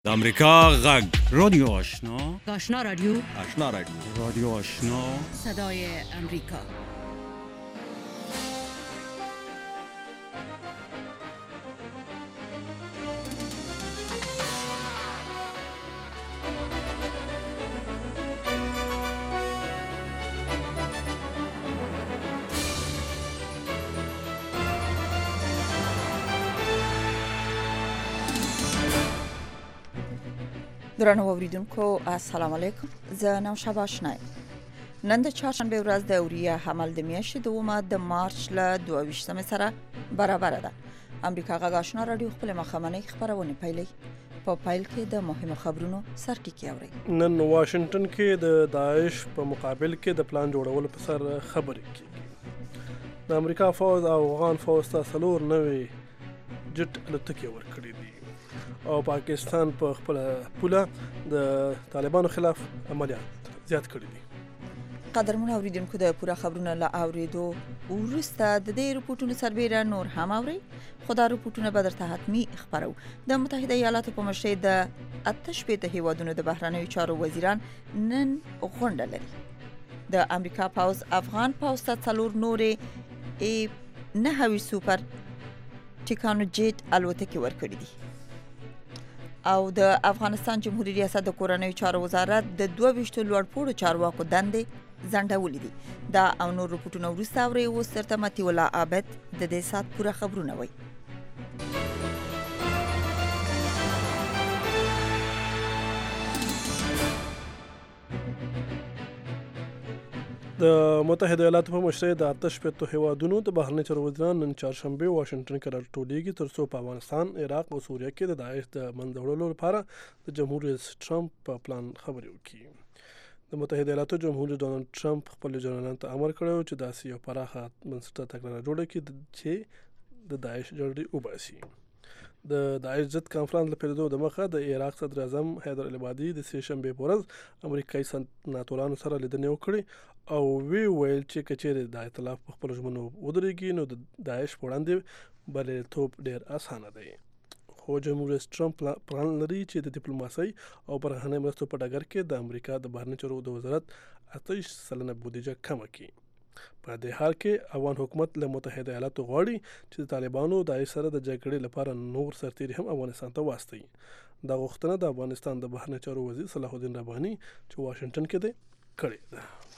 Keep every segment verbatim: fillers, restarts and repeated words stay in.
د امریکا غږ رادیو آشنا آشنا رادیو آشنا رادیو رادیو آشنا صدای امریکا. درنو اوریدونکو السلام علیکم. زه نو شبا آشنا یم. نن د چهارشنبه ورځ د اوریه حمل د میاشتې دومه د مارچ له دوه ویشتمې سره برابر ده. امریکا غږ آشنا رادیو خپل مخامنۍ خبرونه پیلي. په پایل کې د مهمو خبرونو سرټکی اوري. نن واشنگټن کې د داعش په مقابل کې د پلان جوړولو په سر خبرې کیږي. د امریکا فوز او افغان فوز ته څلور نوې جټ الوتکې ورکړې دي او پاکستان په خپل پوله د طالبانو خلاف عملیات زیات کړي دي. قدرمن اوریدونکو د پوره خبرونه لا اوریدو ورسته د دې رپورټونو سربېره نور هم اوري. خدای رپورټونه به درته حتمی خبرو. د متحده ایالاتو په مشرۍ د اتش په هیوادونو د بهرنیو چارو وزیران نن غونډه لري. د امریکا پاوز افغان پاوز ته څلور نورې ای نهوي سوپر ټیکانو جیټ الوتکې ورکړي دي. او د افغانستان جمهوریت ریاست د کورنیو چارو وزارت د دوه ویشتو لوړپوړو چارواکو دندې ځنډولې دي. دا او نور رپورټونه وروسته اوري. اوس درته متي ولا عابد د دې سات پوره خبرونه وایي. د متحده ایالاتو په مشرۍ د آتش پتو هیوادونو د بهرنیو چارو وزیران نن چهارشنبه واشنگټن کې راټولیږي ترڅو په افغانستان، عراق او سوریه کې د داعش د منځه وړلو لپاره د جمهور رئیس ټرمپ په پلان خبرې وکړي. د متحده ایالاتو جمهور رئیس ډونالد ټرمپ خپل جنرالانو ته امر کړی چې داسې یو پراخه بنسټه تګلاره جوړه کړي چې د داعش جړې وباسي. د داعش ضد کانفرنس له پیلېدو د مخه د عراق صدر اعظم حیدر العبادي د سې شنبې په ورځ امریکایي سناتورانو سره لیدنې وکړې او وی ویل چې کچېرې د ائتلاف په خپل ژمنو ودرېږي نو د داعش په وړاندې بریالیتوب ډېر اسانه دی. خو جمهور رئیس ټرمپ پلان لري چې د ډیپلوماسۍ او بهرنۍ مرستو په ډګر کې د امریکا د بهرنیو چارو د وزارت اتهشت سلنه بودیجه کمه کړي. په دې حال کې افغان حکومت له متحده ایالاتو غواړي چې د طالبانو د داعش سره د جګړې لپاره نور سرتیري هم افغانستان ته واستوي. دا غوښتنه د افغانستان د بهرنیو چارو وزیر صلاح الدین رباني چې واشنگټن کې دی کړې ده.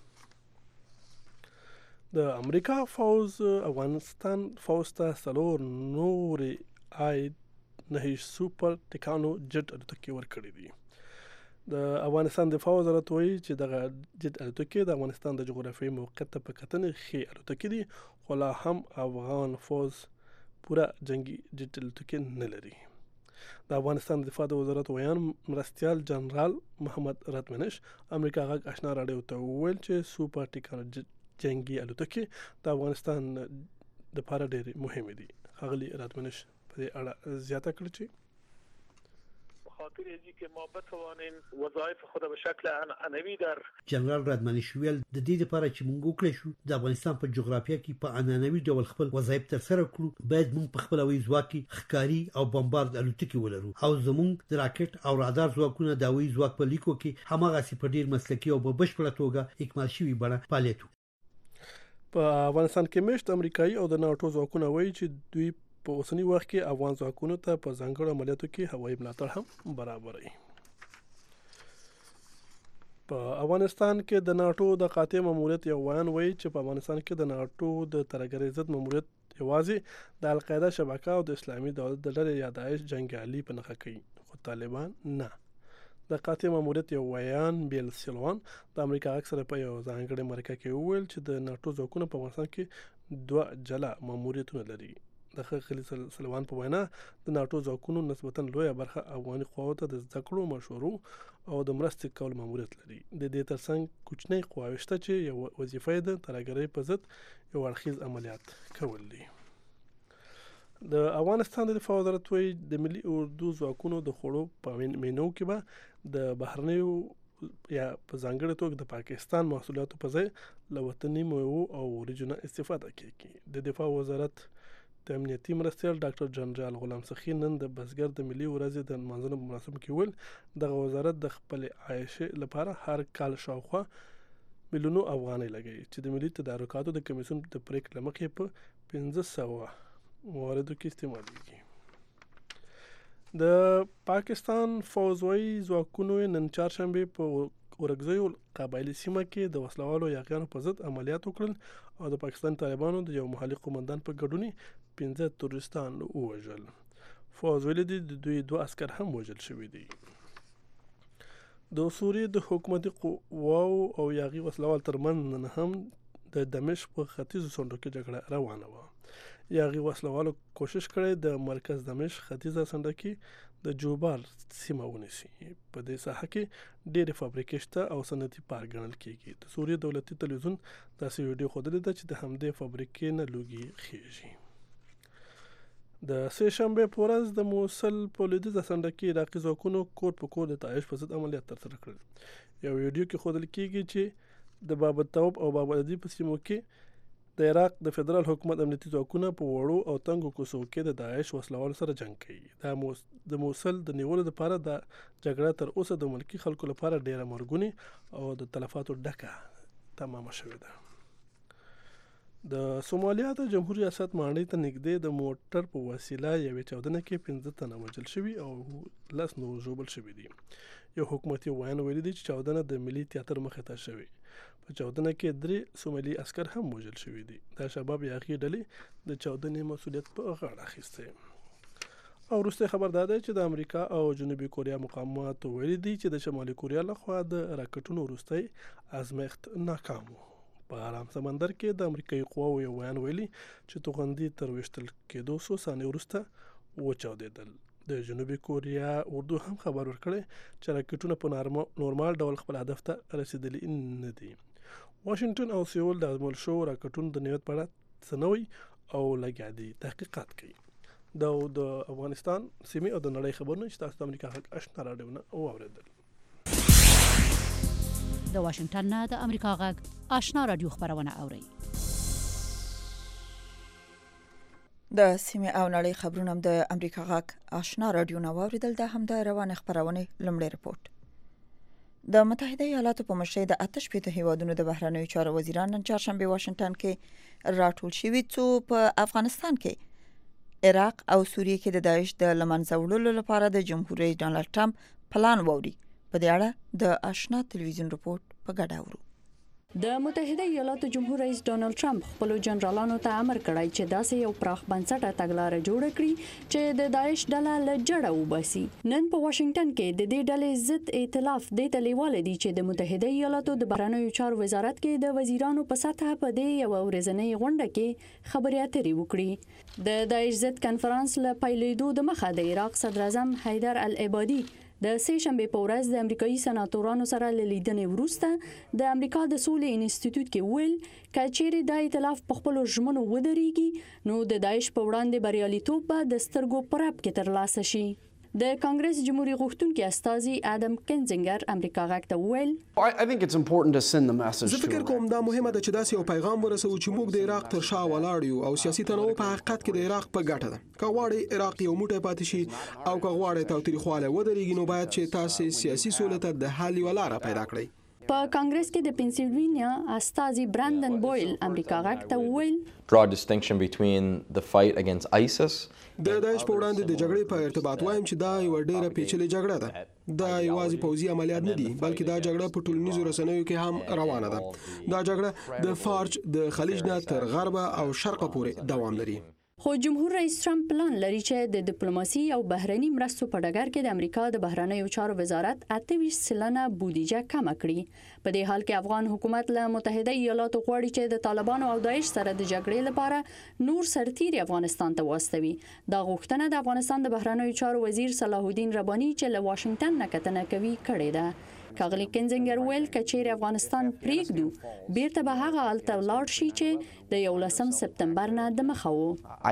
د امریکا فوز افغانستان فوز ته څلور نورې آی نهه سوپر ټیکانو جټ الوتکې ورکړې دي. د افغانستان دفاع وزارت وایي چې دغه جټ الوتکې د افغانستان د جغرافیایي موقعیت ته په کتنې ښې الوتکې دي، خو لا هم افغان فوز پوره جنگي جټ الوتکې نه لري. د افغانستان دفاع د وزارت ویان مرستیال جنرال محمد راتمنش امریکا غږ آشنا راډیو ته وویل چې سوپر ټیکانو جنگي الوتکې د افغانستان لپاره ډېرې مهمې دي. ښاغلي راتمنش په دې اړه زیاته کړې چې خاطر ازی که ما بتوانیم وظایف خود به شکل عنعنوی در جنرال رادمنش ویل د دې لپاره چې موږ وکړو شو د افغانستان په جغرافیه کې په عنعنوي ډول خپل وظایف ترسره کړو، باید موږ په خپل وی ځواک ښکاری او بمبارد الوتکې ولرو او زموږ د راکټ او رادار ځواکونه د وی ځواک په لیکو کې همغه سي په ډیر مسلکي او په بشپړه توګه اکمال شوی بڼه فعالیت. په افغانستان کې مشت امریکایي او د ناټو ځواکونه وایي چې دوی په اوسنی وخت کې افغان ځواکونو ته په ځانګړو عملیاتو کې هوایي ملاتړ هم برابروي. په افغانستان کې د ناټو د قاطع ماموریت یو ویان وایي چې په افغانستان کې د ناټو د ترهګرۍ ضد ماموریت یوازې د القاعده شبکه او د اسلامي دولت د ډلې یا داعش جنګیالي په نښه کوي، خو طالبان نه. د قاطع ماموریت یو ویان بیل سیلوان د امریکا اکثره په یو ځانګړي مرکه کې وویل چې د ناټو ځواکونه په افغانستان کې دوه جلا ماموریتونه لري. د خلیل سلوان په وینا د ناټو ځواکونو نسبتاً لویه برخه افغاني قواو ته د زده کړو، مشورو او د مرستې کول ماموریت لري. د دې ترڅنګ کوچنۍ قواوې شته چې یو وظیفه یې د ترهګرۍ په ضد یو اړخیز عملیات کول دي. د افغانستان د دفاع وزارت وایي د ملي اردو ځواکونو د خوړو په مینو کې به د بهرنیو یا په ځانګړي توګه د پاکستان محصولاتو په ځای له وطني میوو او وریجو نه استفاده کیږي. د دفاع وزارت د امنیتي مرستیال ډاکټر جنرال غلام سخي نن د بزګر د ملي ورځې د نمانځنو په مراسمو کې ویل دغه وزارت د خپل عایشې لپاره هر کال شاوخوا میلیونو افغانۍ لګوي چې د ملي تدارکاتو د کمیسیون د پریکړې له مخې په پنځه سوه مواردو کې استعمالېږي. د پاکستان فوځوي ځواکونو نن چهارشنبه په ورکزیو قبایلي سیمه کې د وسلوالو یاغیانو په ضد عملیات وکړل او د پاکستان طالبانو د یو محلي قومندان په ګډون پنځه تروریستان ووژل. فوز ویلي دي د دوی دوه عسکر هم وژل شوي دي. د سوریې د حکومتي قواو او یاغي وسلوال ترمنځ نن هم د دمشق په ختیځو څنډو کې جګړه روانه وه. یاغي وسلوالو کوشش کړی د مرکز دمشق ختیځه څنډه کې د جوبال سیمه ونیسي. په دې ساحه کې ډېرې فابریکې شته او صنعتي پارک ګڼل کېږي. د سوریې دولتي تلویزیون داسې ویډیو ښودلې ده چې د همدې فابریکې نه لوګي خېږي. د سه شنبه په ورځ د موصل په لویدیځه څنډه کې عراقي ځواکونو کور په کور د داعش په ضد عملیات ترسره کړل. یو ویډیو کې ښودل کېږي چې د باب التوب او باب العدي په سیمو کې د عراق د فدرال حکومت امنیتي ځواکونه په وړو او تنګو کوڅو کې د داعش وسلوالو سره جنګ کوي. دا موس د موصل د نیولو لپاره د جګړه تر اوسه د ملکي خلکو لپاره ډېره مرګونې او د تلفاتو ډکه تمامه شوې ده. د سومالیا د جمهوریت ریاست ماڼۍ ته نږدې د موټر په وسیله یوې چاودنه کې پنځه تنه وژل شوي او لس نور ژوبل شوي دي. یو حکومتي ویان ویلي دی چې چاودنه د ملي تیاتر مخې ته شوې. په چاودنه کې درې سومالي عسکر هم وژل شوي دي. دا شباب یاغي ډلې د چاودنې مسؤلیت په غاړه اخیستی. او وروستی خبر دا دی چې د امریکا او جنوبي کوریا مقاماتو ویلي دي چې د شمالي کوریا لخوا د راکټونو وروستی ازمایښت ناکام و. په ارام سمندر کې د امریکایي قواو یو ویان ویلي چې توغندي تر ویشتل کېدو څو ثانیې وروسته وچاودېدل. د جنوبي کوریا اردو هم خبر ورکړی چې راکټونه په نورمال ډول خپل هدف ته رسیدلي نه دي. واشنگټن او سیول د ازمول شو راکټونو د نیت په اړه څه نوی او لګیا دي تحقیقات کوي. دا د افغانستان سیمې او د نړۍ خبرونه چې تاسو د امریکا غږ آشنا راډیو نه واورېدل. د واشنگټن نه د امریکا غږ آشنا راډیو خبرونه اوري. د سیمې او نړۍ خبرونه د امریکا غږ آشنا راډیو نه واورېدل. دا هم د روانه خبرونه لمړی رپورټ. د متحده ایالاتو په مشرۍ د آتش پیته هیوادونو د بهرنیو چارو وزیران نن چهارشنبه واشنگټن کې راټول شوي څو په افغانستان کې عراق او سوریه کې د داعش د لمنځه وړلو لپاره د جمهور رئیس ډانلډ ټرمپ پلان ووري. په دې اړه د آشنا ټلویزیون رپورټ په ګډه اورو. د متحده ایالاتو جمهور رئیس ډانلډ ټرمپ خپل جنرالانو ته امر کړی چې داسې یو پراخ بنسټه تګلارې جوړ کړي چې د داعش ډله له جړه وباسي. نن په واشنگټن کې د دې ډلې ضد ائتلاف د تلیواله دي چې د متحده ایالاتو د بهرنیو چارو وزارت کې د وزیرانو په سطحه په دې یو ورځنۍ غونډه کې خبرې اترې وکړي. د داعش ضد کنفرانس له پیلېدو د مخه د عراق صدر اعظم حیدر العبادي د سه شنبه په ورځ د امریکایي سناتورانو سره لیدنې وروسته د امریکا د سولې انسټیټیوټ کې ویل چې چیرې د ائتلاف په خپل ژمنو ودرېږي نو د داعش په وړاندې بریالیتوب به د سترګو پراب کې ترلاسه شي. د کانګرس جمهوریت غوښتونکي استاذي ادم کنزنګر امریکا غږ ته ویل زه فکر کوم دا مهمه ده چې داسې یو پیغام ورسوو چې موږ د عراق تر شا ولاړ یو او سیاسي تنوع په حقیقت کې د عراق په ګټه ده. که غواړئ عراق یو موټی پاتې شي او که غواړئ تاوتریخوالی ودرېږي نو باید چې تاسې سیاسي سولې ته د حل یوه لاره پیدا کړئ. په کانګرس کې د پنسلوینیا استاذي برندن بویل امریکا غږ ته ویل draw a distinction between the fight against ISIS د داعش په وړاندې د جګړې په ارتباط وایم چې دا یو ډېره پیچلې جګړه ده. دا یوازې پوځي عملیات نه دي بلکې دا جګړه په ټولنیزو رسنیو کې هم روانه ده. دا جګړه د فارج د خلیج نه تر غربه او شرقه پورې دوام لري. خو جمهور رئیس ټرمپ پلان لري چې د ډیپلوماسي او بهرني مرستو په ډګر کې د امریکا د بهرنیو چارو وزارت اته ویشت سلنه بودیجه کم کړي. په دې حال کې افغان حکومت له متحده ایالاتو غواړي چې د طالبانو او داعش سره د جګړې لپاره نور سرتیري افغانستان ته واستوي. دا غوښتنه د افغانستان د بهرنیو چارو وزیر صلاح الدین رباني چې له واشنگټن نه کتنه کوي کړې ده. کاغلی کنزنګر ویل کچیر افغانستان پریږدو بیرته به هغه الته ولاړ شي چې د یولسم سپتمبر نه د مخه وو.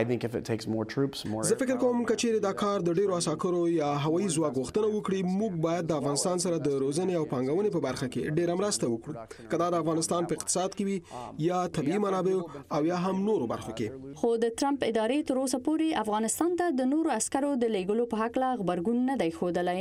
زه فکر کوم کچیر دا کار د ډیرو عساکرو یا هوایي ځواک غوښتنه وکړي موږ باید د افغانستان سره د روزنې او پانګونې په برخه کې ډیره مرسته وکړو کدا د افغانستان په اقتصاد کې وي یا طبيعي منابع او یا هم نورو برخو کې. خو د ټرمپ ادارې تر اوسه پورې افغانستان ته د نورو عسکرو د لیږلو په حق لا خبرګون نه دی ښودلی.